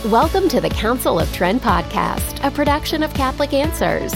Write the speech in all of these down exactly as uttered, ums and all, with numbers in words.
Welcome to the Council of Trent podcast, a production of Catholic Answers.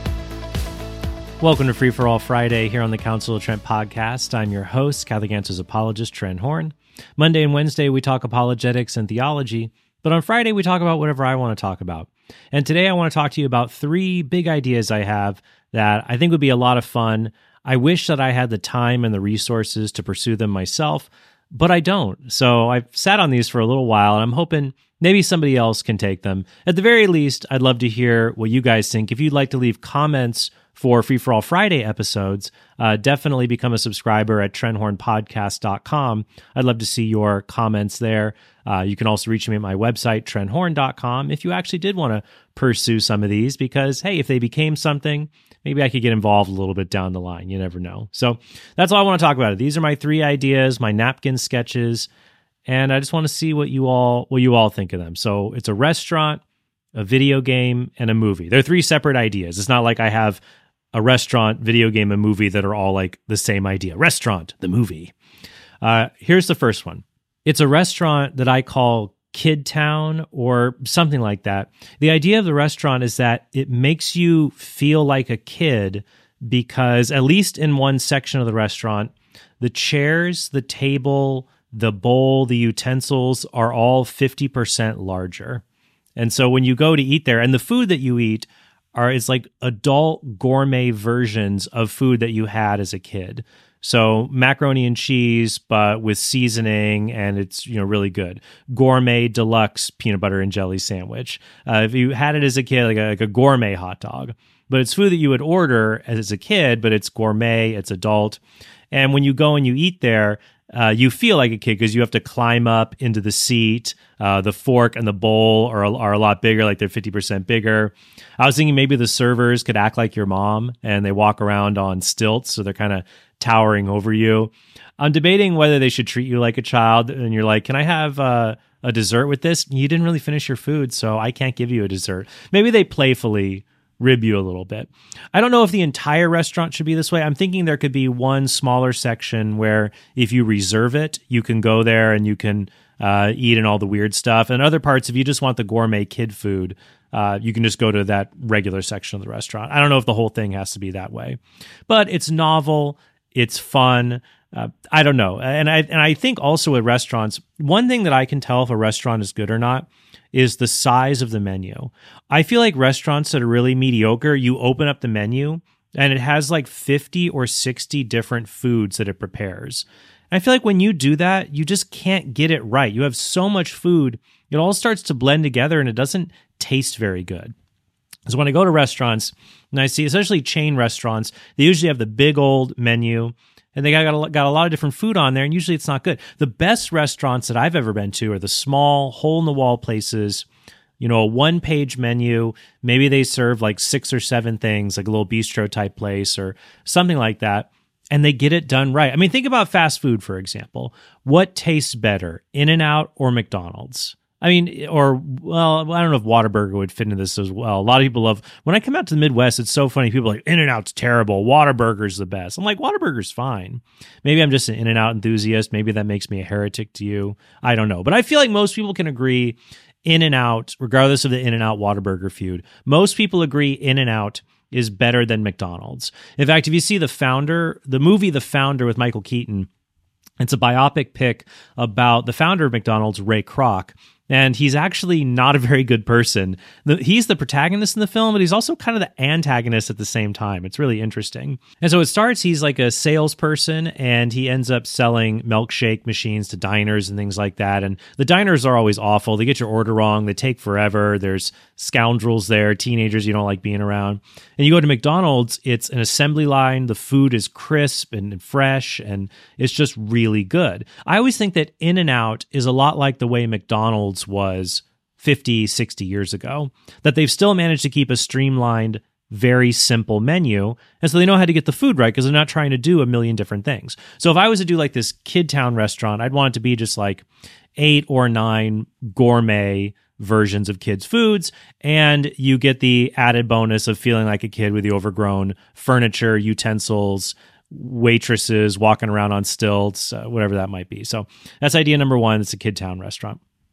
Welcome to Free for All Friday here on the Council of Trent podcast. I'm your host, Catholic Answers apologist Trent Horn. Monday and Wednesday, we talk apologetics and theology, but on Friday, we talk about whatever I want to talk about. And today, I want to talk to you about three big ideas I have that I think would be a lot of fun. I wish that I had the time and the resources to pursue them myself, but I don't. So I've sat on these for a little while, and I'm hoping maybe somebody else can take them. At the very least, I'd love to hear what you guys think. If you'd like to leave comments for Free for All Friday episodes, uh, definitely become a subscriber at trent horn podcast dot com. I'd love to see your comments there. Uh, you can also reach me at my website, trent horn dot com, if you actually did want to pursue some of these, because, hey, if they became something, maybe I could get involved a little bit down the line. You never know. So that's all I want to talk about. These are my three ideas, my napkin sketches, and I just want to see what you all what you all think of them. So it's a restaurant, a video game, and a movie. They're three separate ideas. It's not like I have a restaurant, video game, and movie that are all like the same idea. Restaurant, the movie. Uh, here's the first one. It's a restaurant that I call Kid Town or something like that. The idea of the restaurant is that it makes you feel like a kid because, at least in one section of the restaurant, the chairs, the table, the bowl, the utensils are all fifty percent larger. And so when you go to eat there, and the food that you eat are is like adult gourmet versions of food that you had as a kid. So macaroni and cheese, but with seasoning, and it's, you know, really good. Gourmet deluxe peanut butter and jelly sandwich. Uh, if you had it as a kid, like a, like a gourmet hot dog, but it's food that you would order as a kid, but it's gourmet, it's adult. And when you go and you eat there, Uh, you feel like a kid because you have to climb up into the seat. Uh, the fork and the bowl are, are a lot bigger, like they're fifty percent bigger. I was thinking maybe the servers could act like your mom and they walk around on stilts, so they're kind of towering over you. I'm debating whether they should treat you like a child, and you're like, can I have uh, a dessert with this? You didn't really finish your food, so I can't give you a dessert. Maybe they playfully rib you a little bit. I don't know if the entire restaurant should be this way. I'm thinking there could be one smaller section where if you reserve it, you can go there and you can uh, eat and all the weird stuff. And other parts, if you just want the gourmet kid food, uh, you can just go to that regular section of the restaurant. I don't know if the whole thing has to be that way, but it's novel. It's fun. Uh, I don't know. And I, and I think also at restaurants, one thing that I can tell if a restaurant is good or not is the size of the menu. I feel like restaurants that are really mediocre, you open up the menu and it has like fifty or sixty different foods that it prepares. And I feel like when you do that, you just can't get it right. You have so much food, it all starts to blend together and it doesn't taste very good. So when I go to restaurants and I see, especially chain restaurants, they usually have the big old menu, and they got, got, a, got a lot of different food on there, and usually it's not good. The best restaurants that I've ever been to are the small, hole-in-the-wall places, you know, a one-page menu. Maybe they serve like six or seven things, like a little bistro-type place or something like that, and they get it done right. I mean, think about fast food, for example. What tastes better, In-N-Out or McDonald's? I mean, or, well, I don't know if Whataburger would fit into this as well. A lot of people love, when I come out to the Midwest, it's so funny. People are like, In-N-Out's terrible. Whataburger's the best. I'm like, Whataburger's fine. Maybe I'm just an In-N-Out enthusiast. Maybe that makes me a heretic to you. I don't know. But I feel like most people can agree In-N-Out, regardless of the In-N-Out Whataburger feud, most people agree In-N-Out is better than McDonald's. In fact, if you see The Founder, the movie The Founder with Michael Keaton, it's a biopic pic about the founder of McDonald's, Ray Kroc. And he's actually not a very good person. The, he's the protagonist in the film, but he's also kind of the antagonist at the same time. It's really interesting. And so it starts, he's like a salesperson, and he ends up selling milkshake machines to diners and things like that. And the diners are always awful. They get your order wrong. They take forever. There's scoundrels there, teenagers you don't like being around. And you go to McDonald's, it's an assembly line. The food is crisp and fresh, and it's just really good. I always think that In-N-Out is a lot like the way McDonald's was fifty, sixty years ago, that they've still managed to keep a streamlined, very simple menu. And so they know how to get the food right because they're not trying to do a million different things. So if I was to do like this Kid Town restaurant, I'd want it to be just like eight or nine gourmet versions of kids' foods, and you get the added bonus of feeling like a kid with the overgrown furniture, utensils, waitresses walking around on stilts, uh, whatever that might be. So that's idea number one. It's a Kid Town restaurant.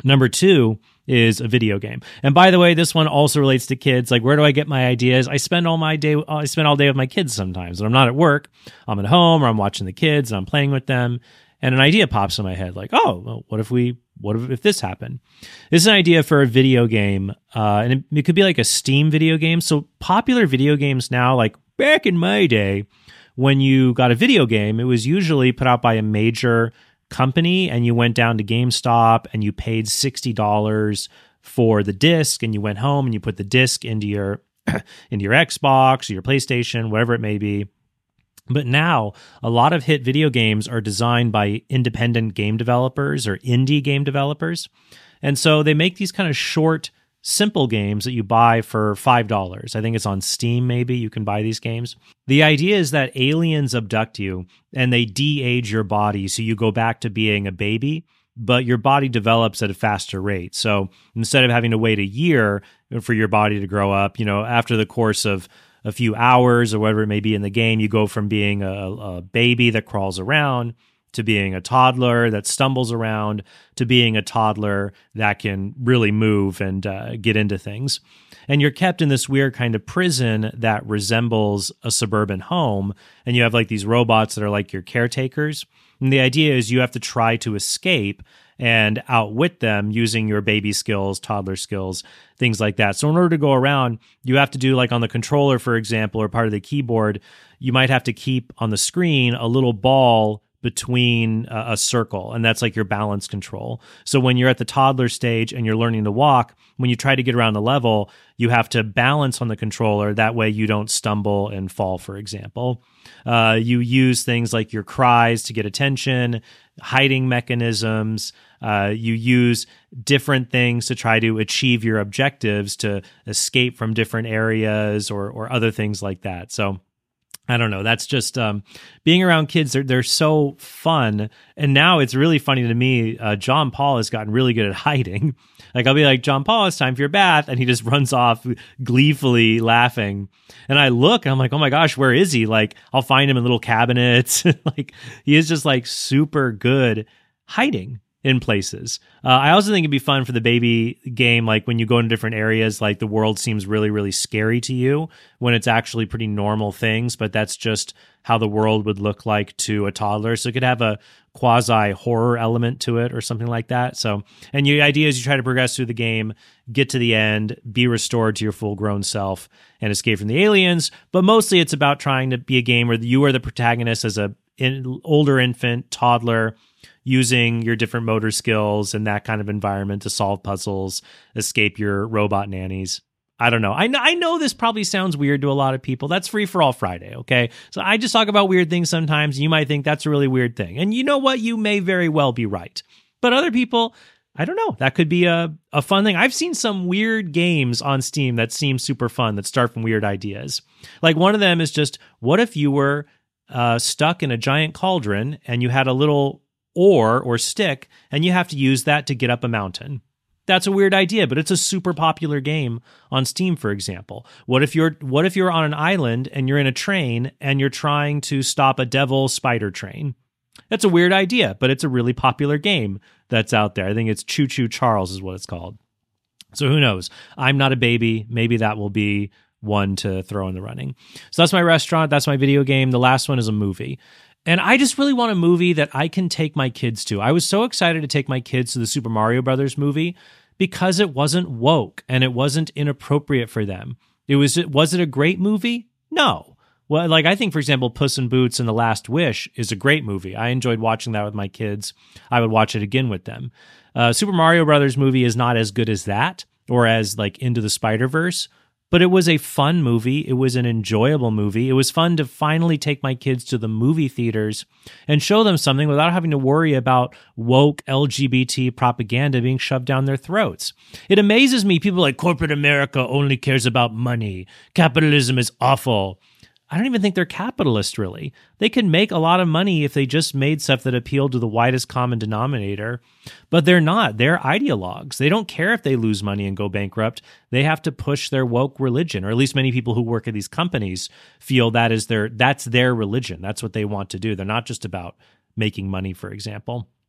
Number two is a video game. And by the way, this one also relates to kids. Like, where do I get my ideas? I spend all my day, I spend all day with my kids sometimes. When I'm not at work, I'm at home or I'm watching the kids and I'm playing with them. And an idea pops in my head like, oh, well, what if we, what if, if this happened? This is an idea for a video game. Uh, and it, it could be like a Steam video game. So popular video games now, like back in my day, when you got a video game, it was usually put out by a major company and you went down to GameStop and you paid sixty dollars for the disc and you went home and you put the disc into your into your Xbox or your PlayStation, whatever it may be. But now a lot of hit video games are designed by independent game developers or indie game developers. And so they make these kind of short, simple games that you buy for five dollars. I think it's on Steam, maybe you can buy these games. The idea is that aliens abduct you and they de-age your body so you go back to being a baby, but your body develops at a faster rate. So instead of having to wait a year for your body to grow up, you know, after the course of a few hours or whatever it may be in the game, you go from being a, a baby that crawls around to being a toddler that stumbles around, to being a toddler that can really move and uh, get into things. And you're kept in this weird kind of prison that resembles a suburban home. And you have like these robots that are like your caretakers. And the idea is you have to try to escape and outwit them using your baby skills, toddler skills, things like that. So in order to go around, you have to do like on the controller, for example, or part of the keyboard, you might have to keep on the screen a little ball between uh, a circle, and that's like your balance control. So when you're at the toddler stage and you're learning to walk, when you try to get around the level, you have to balance on the controller. That way you don't stumble and fall, for example. Uh, you use things like your cries to get attention, hiding mechanisms. Uh, you use different things to try to achieve your objectives, to escape from different areas or or other things like that. So I don't know. That's just um, being around kids. They're, they're so fun. And now it's really funny to me. Uh, John Paul has gotten really good at hiding. Like I'll be like, John Paul, it's time for your bath. And he just runs off gleefully laughing. And I look and I'm like, oh my gosh, where is he? Like I'll find him in little cabinets. Like he is just like super good hiding in places. Uh, I also think it'd be fun for the baby game, like when you go into different areas, like the world seems really, really scary to you when it's actually pretty normal things, but that's just how the world would look like to a toddler. So it could have a quasi horror element to it or something like that. So, and the idea is you try to progress through the game, get to the end, be restored to your full grown self and escape from the aliens. But mostly it's about trying to be a game where you are the protagonist as a in, older infant, toddler, using your different motor skills and that kind of environment to solve puzzles, escape your robot nannies. I don't know. I know, I know this probably sounds weird to a lot of people. That's Free for All Friday, okay? So I just talk about weird things sometimes. You might think that's a really weird thing. And you know what? You may very well be right. But other people, I don't know. That could be a, a fun thing. I've seen some weird games on Steam that seem super fun that start from weird ideas. Like one of them is just, what if you were uh, stuck in a giant cauldron and you had a little oar or stick, and you have to use that to get up a mountain. That's a weird idea, but it's a super popular game on Steam, for example. What if you're what if you're on an island and you're in a train and you're trying to stop a devil spider train? That's a weird idea, but it's a really popular game that's out there. I think it's Choo Choo Charles is what it's called. So who knows? I'm not a baby. Maybe that will be one to throw in the running. So that's my restaurant. That's my video game. The last one is a movie. And I just really want a movie that I can take my kids to. I was so excited to take my kids to the Super Mario Brothers movie because it wasn't woke and it wasn't inappropriate for them. It was, was it a great movie? No. Well, like I think, for example, Puss in Boots and The Last Wish is a great movie. I enjoyed watching that with my kids. I would watch it again with them. Uh, Super Mario Brothers movie is not as good as that or as like Into the Spider-Verse, but it was a fun movie. It was an enjoyable movie. It was fun to finally take my kids to the movie theaters and show them something without having to worry about woke L G B T propaganda being shoved down their throats. It amazes me. People like corporate America only cares about money. Capitalism is awful. I don't even think they're capitalist, really. They can make a lot of money if they just made stuff that appealed to the widest common denominator, but they're not. They're ideologues. They don't care if they lose money and go bankrupt. They have to push their woke religion, or at least many people who work at these companies feel that is their that's their religion. That's what they want to do. They're not just about making money, for example.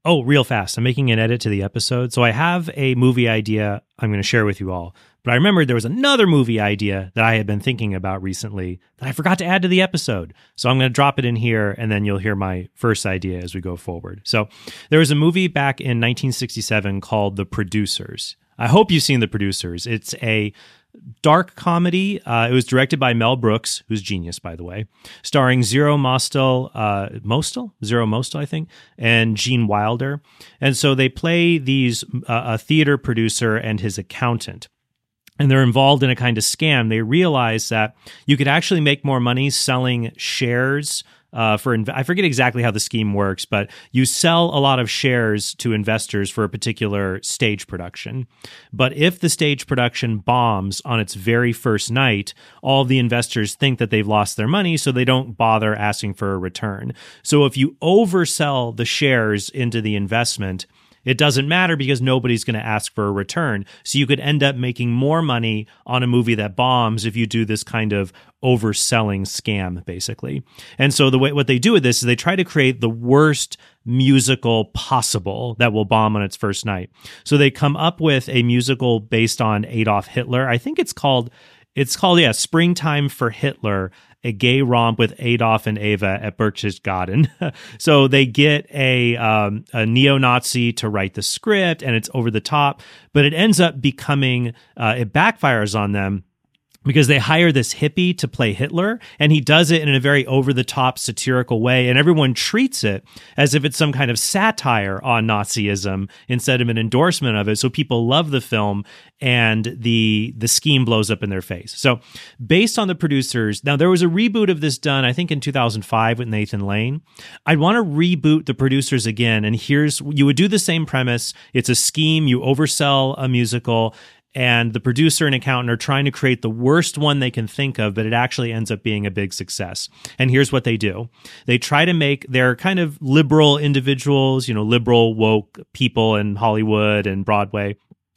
Oh, real fast. I'm making an edit to the episode. So I have a movie idea I'm going to share with you all. But I remembered there was another movie idea that I had been thinking about recently that I forgot to add to the episode. So I'm going to drop it in here, and then you'll hear my first idea as we go forward. So there was a movie back in nineteen sixty-seven called The Producers. I hope you've seen The Producers. It's a dark comedy. Uh, it was directed by Mel Brooks, who's genius, by the way, starring Zero Mostel, uh, Mostel, Zero Mostel, I think, and Gene Wilder. And so they play these uh, a theater producer and his accountant. And they're involved in a kind of scam. They realize that you could actually make more money selling shares Uh, for inv- I forget exactly how the scheme works, but you sell a lot of shares to investors for a particular stage production. But if the stage production bombs on its very first night, all of the investors think that they've lost their money, so they don't bother asking for a return. So if you oversell the shares into the investment, it doesn't matter because nobody's going to ask for a return. So you could end up making more money on a movie that bombs if you do this kind of overselling scam, basically. And so the way what they do with this is they try to create the worst musical possible that will bomb on its first night. So they come up with a musical based on Adolf Hitler. I think it's called it's called yeah, Springtime for Hitler, a gay romp with Adolf and Eva at Berchtesgaden. So they get a um, a neo-Nazi to write the script, and it's over the top, but it ends up becoming, uh, it backfires on them because they hire this hippie to play Hitler, and he does it in a very over-the-top satirical way, and everyone treats it as if it's some kind of satire on Nazism instead of an endorsement of it. So people love the film, and the the scheme blows up in their face. So based on The Producers, now there was a reboot of this done, I think in two thousand five with Nathan Lane. I'd want to reboot The Producers again, and here's, you would do the same premise. It's a scheme, you oversell a musical, and the producer and accountant are trying to create the worst one they can think of, but it actually ends up being a big success. And here's what they do. They try to make their kind of liberal individuals, you know, liberal, woke people in Hollywood and Broadway.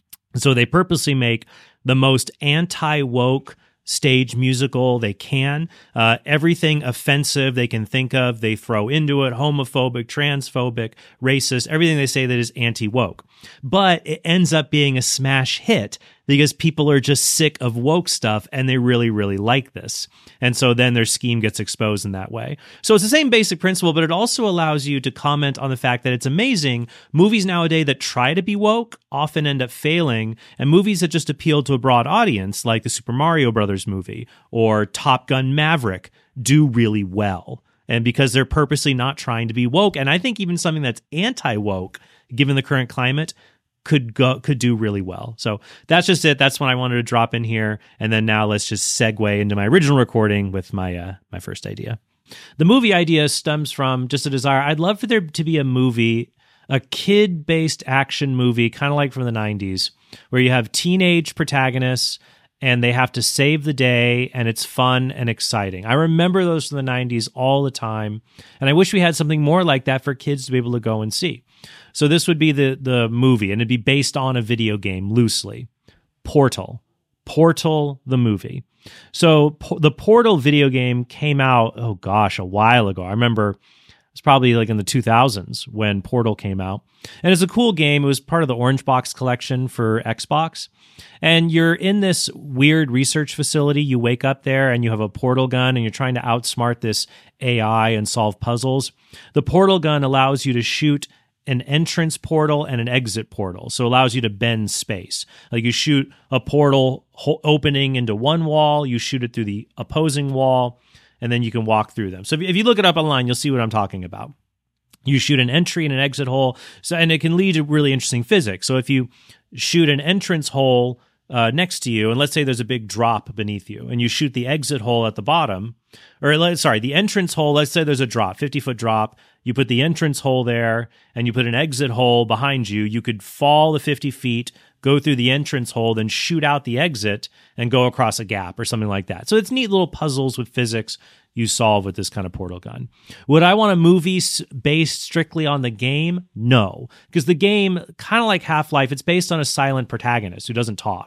So they purposely make the most anti-woke stage musical they can. Uh, everything offensive they can think of, they throw into it. Homophobic, transphobic, racist, everything they say that is anti-woke. But it ends up being a smash hit because people are just sick of woke stuff and they really, really like this. And so then their scheme gets exposed in that way. So it's the same basic principle, but it also allows you to comment on the fact that it's amazing. Movies nowadays that try to be woke often end up failing, and movies that just appeal to a broad audience, like the Super Mario Brothers movie or Top Gun Maverick, do really well. And because they're purposely not trying to be woke. And I think even something that's anti-woke, given the current climate, could go could do really well. So that's just it. That's what I wanted to drop in here. And then now let's just segue into my original recording with my uh, my first idea. The movie idea stems from just a desire. I'd love for there to be a movie, a kid-based action movie, kind of like from the nineties, where you have teenage protagonists and they have to save the day, and it's fun and exciting. I remember those from the nineties all the time, and I wish we had something more like that for kids to be able to go and see. So this would be the the movie, and it'd be based on a video game loosely. Portal. Portal, the movie. So po- the Portal video game came out, oh gosh, a while ago. I remember it was probably like in the two thousands when Portal came out. And it's a cool game. It was part of the Orange Box collection for Xbox. And you're in this weird research facility. You wake up there and you have a portal gun and you're trying to outsmart this A I and solve puzzles. The portal gun allows you to shoot an entrance portal and an exit portal. So it allows you to bend space. Like you shoot a portal ho- opening into one wall, you shoot it through the opposing wall, and then you can walk through them. So if you, if you look it up online, you'll see what I'm talking about. You shoot an entry and an exit hole, so and it can lead to really interesting physics. So if you shoot an entrance hole uh, next to you, and let's say there's a big drop beneath you, and you shoot the exit hole at the bottom, or let, sorry, the entrance hole, let's say there's a drop, fifty-foot drop, you put the entrance hole there, and you put an exit hole behind you, you could fall the fifty feet, go through the entrance hole, then shoot out the exit, and go across a gap, or something like that. So it's neat little puzzles with physics you solve with this kind of portal gun. Would I want a movie based strictly on the game? No, because the game, kind of like Half-Life, it's based on a silent protagonist who doesn't talk.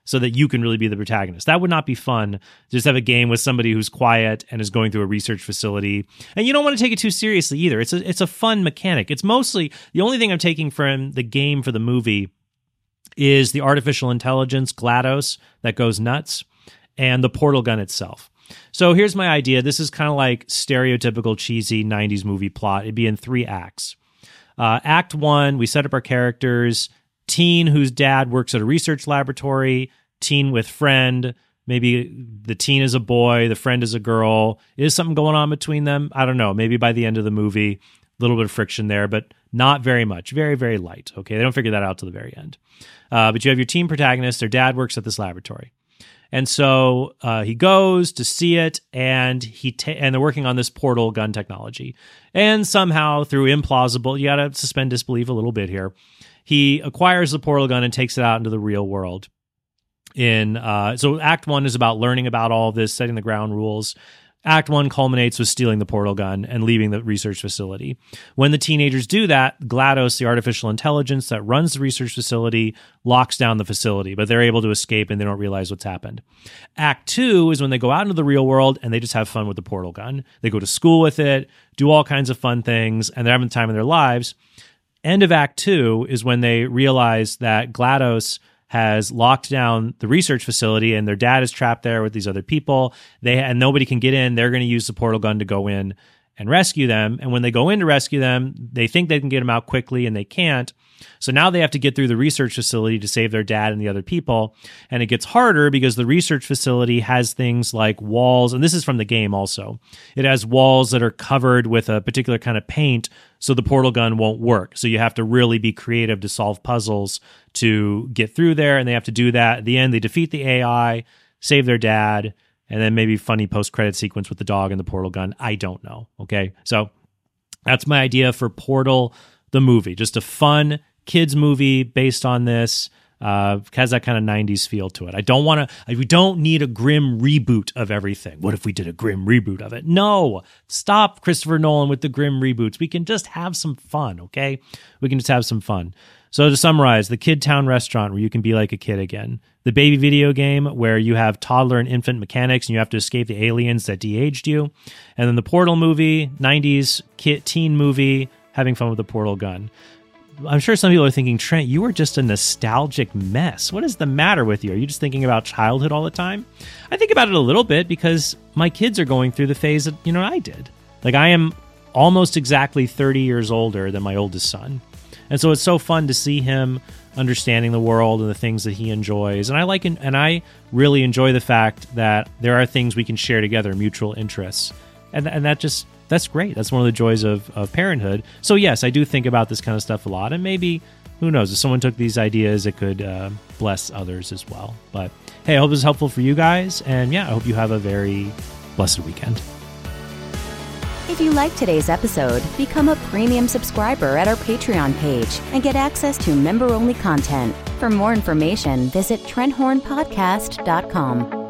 so that you can really be the protagonist. That would not be fun. Just have a game with somebody who's quiet and is going through a research facility. And you don't want to take it too seriously either. It's a, it's a fun mechanic. It's mostly, the only thing I'm taking from the game for the movie is the artificial intelligence, GLaDOS, that goes nuts, and the portal gun itself. So here's my idea. This is kind of like stereotypical cheesy nineties movie plot. It'd be in three acts. Uh, act one, we set up our characters. Teen whose dad works at a research laboratory. Teen with friend. Maybe the teen is a boy, the friend is a girl. Is something going on between them? I don't know. Maybe by the end of the movie, a little bit of friction there, but not very much. Very, very light. Okay, they don't figure that out till the very end. Uh, but you have your teen protagonist. Their dad works at this laboratory. And so uh, he goes to see it, and he ta- and they're working on this portal gun technology. And somehow, through implausible, you got to suspend disbelief a little bit here, he acquires the portal gun and takes it out into the real world. In uh, so Act One is about learning about all of this, setting the ground rules. Act One culminates with stealing the portal gun and leaving the research facility. When the teenagers do that, GLaDOS, the artificial intelligence that runs the research facility, locks down the facility, but they're able to escape and they don't realize what's happened. Act Two is when they go out into the real world and they just have fun with the portal gun. They go to school with it, do all kinds of fun things, and they're having the time of their lives. End of Act Two is when they realize that GLaDOS has locked down the research facility and their dad is trapped there with these other people. They and nobody can get in. They're going to use the portal gun to go in and rescue them. And when they go in to rescue them, they think they can get them out quickly and they can't. So now they have to get through the research facility to save their dad and the other people. And it gets harder because the research facility has things like walls, and this is from the game also. It has walls that are covered with a particular kind of paint, so the portal gun won't work. So you have to really be creative to solve puzzles to get through there, and they have to do that. At the end, they defeat the A I, save their dad, and then maybe funny post-credit sequence with the dog and the portal gun. I don't know, okay? So that's my idea for Portal, the movie. Just a fun kids movie based on this. Uh, has that kind of nineties feel to it. I don't want to, we don't need a grim reboot of everything. What if we did a grim reboot of it? No, stop, Christopher Nolan, with the grim reboots. We can just have some fun, okay? We can just have some fun. So to summarize, the Kid Town restaurant where you can be like a kid again. The baby video game where you have toddler and infant mechanics and you have to escape the aliens that de-aged you. And then the Portal movie, nineties kid, teen movie, having fun with the portal gun. I'm sure some people are thinking, Trent, you are just a nostalgic mess. What is the matter with you? Are you just thinking about childhood all the time? I think about it a little bit because my kids are going through the phase that, you know, I did. Like, I am almost exactly thirty years older than my oldest son. And so it's so fun to see him understanding the world and the things that he enjoys. And I like, and I really enjoy the fact that there are things we can share together, mutual interests. And, and that just... That's great. That's one of the joys of, of parenthood. So yes, I do think about this kind of stuff a lot. And maybe, who knows, if someone took these ideas, it could uh, bless others as well. But hey, I hope this is helpful for you guys. And yeah, I hope you have a very blessed weekend. If you liked today's episode, become a premium subscriber at our Patreon page and get access to member-only content. For more information, visit trent horn podcast dot com.